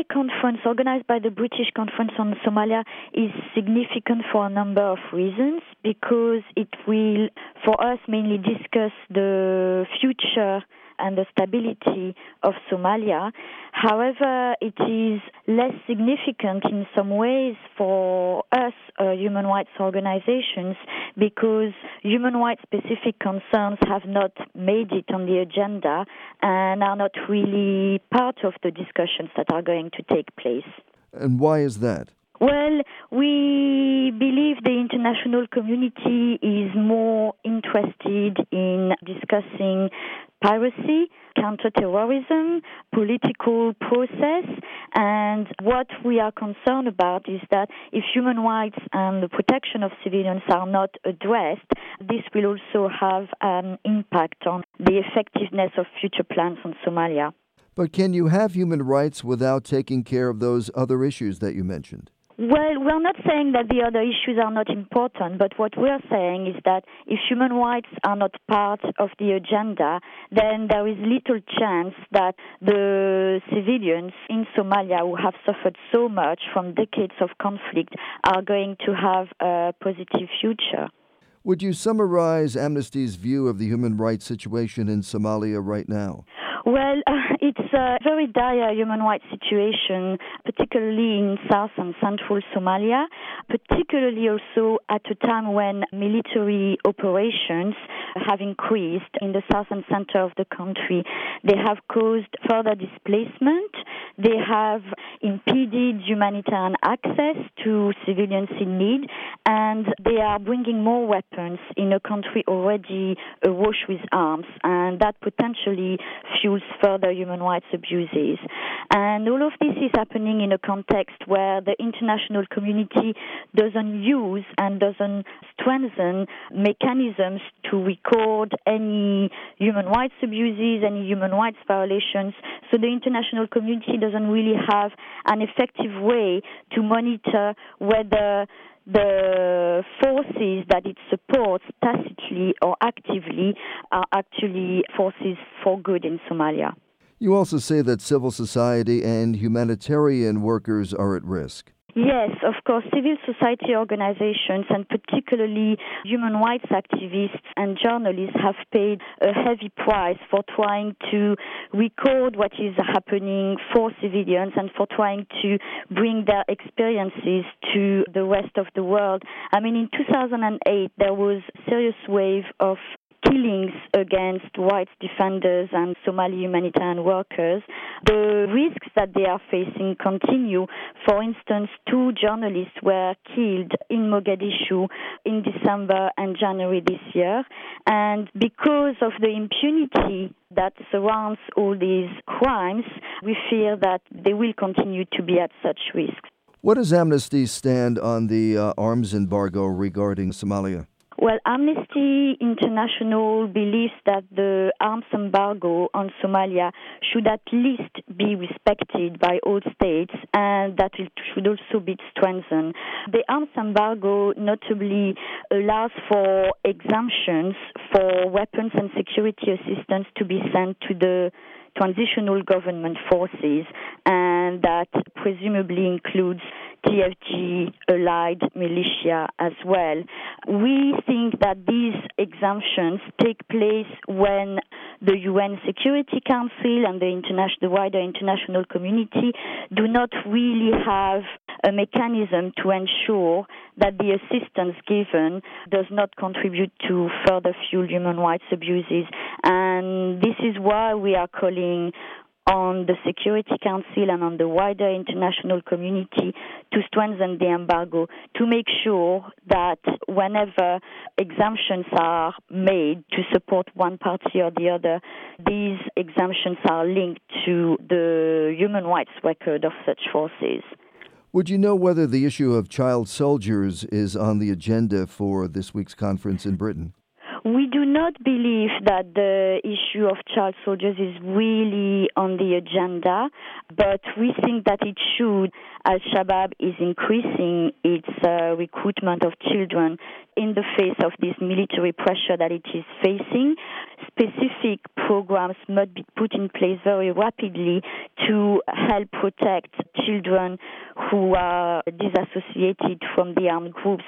conference organized by the British Conference on Somalia is significant for a number of reasons, because it will, for us, mainly discuss the future and the stability of Somalia. However, it is less significant in some ways for us, human rights organizations, because human rights specific concerns have not made it on the agenda and are not really part of the discussions that are going to take place. And why is that? Well, we believe the international community is more interested in discussing piracy, counterterrorism, political process, and what we are concerned about is that if human rights and the protection of civilians are not addressed, this will also have an impact on the effectiveness of future plans on Somalia. But can you have human rights without taking care of those other issues that you mentioned? Well, we're not saying that the other issues are not important, but what we're saying is that if human rights are not part of the agenda, then there is little chance that the civilians in Somalia who have suffered so much from decades of conflict are going to have a positive future. Would you summarize Amnesty's view of the human rights situation in Somalia right now? Well, it's a very dire human rights situation, particularly in south and central Somalia, particularly also at a time when military operations have increased in the south and center of the country. They have caused further displacement. They have impeded humanitarian access to civilians in need, and they are bringing more weapons in a country already awash with arms, and that potentially fuels further human rights abuses. And all of this is happening in a context where the international community doesn't use and doesn't strengthen mechanisms to record any human rights abuses, any human rights violations. So the international community doesn't really have an effective way to monitor whether the forces that it supports tacitly or actively are actually forces for good in Somalia. You also say that civil society and humanitarian workers are at risk. Yes, of course, civil society organizations and particularly human rights activists and journalists have paid a heavy price for trying to record what is happening for civilians and for trying to bring their experiences to the rest of the world. I mean, in 2008, there was a serious wave of killings against rights defenders and Somali humanitarian workers. The risks that they are facing continue. For instance, 2 journalists were killed in Mogadishu in December and January this year. And because of the impunity that surrounds all these crimes, we fear that they will continue to be at such risk. What does Amnesty stand on the arms embargo regarding Somalia? Well, Amnesty International believes that the arms embargo on Somalia should at least be respected by all states and that it should also be strengthened. The arms embargo notably allows for exemptions for weapons and security assistance to be sent to the transitional government forces, and that presumably includes TFG allied militia as well. We think that these exemptions take place when the UN Security Council and the wider international community do not really have a mechanism to ensure that the assistance given does not contribute to further fuel human rights abuses. And this is why we are calling on the Security Council and on the wider international community to strengthen the embargo, to make sure that whenever exemptions are made to support one party or the other, these exemptions are linked to the human rights record of such forces. Would you know whether the issue of child soldiers is on the agenda for this week's conference in Britain? We do not believe that the issue of child soldiers is really on the agenda, but we think that it should. Al-Shabaab is increasing its recruitment of children in the face of this military pressure that it is facing. Specific programs must be put in place very rapidly to help protect children who are disassociated from the armed groups.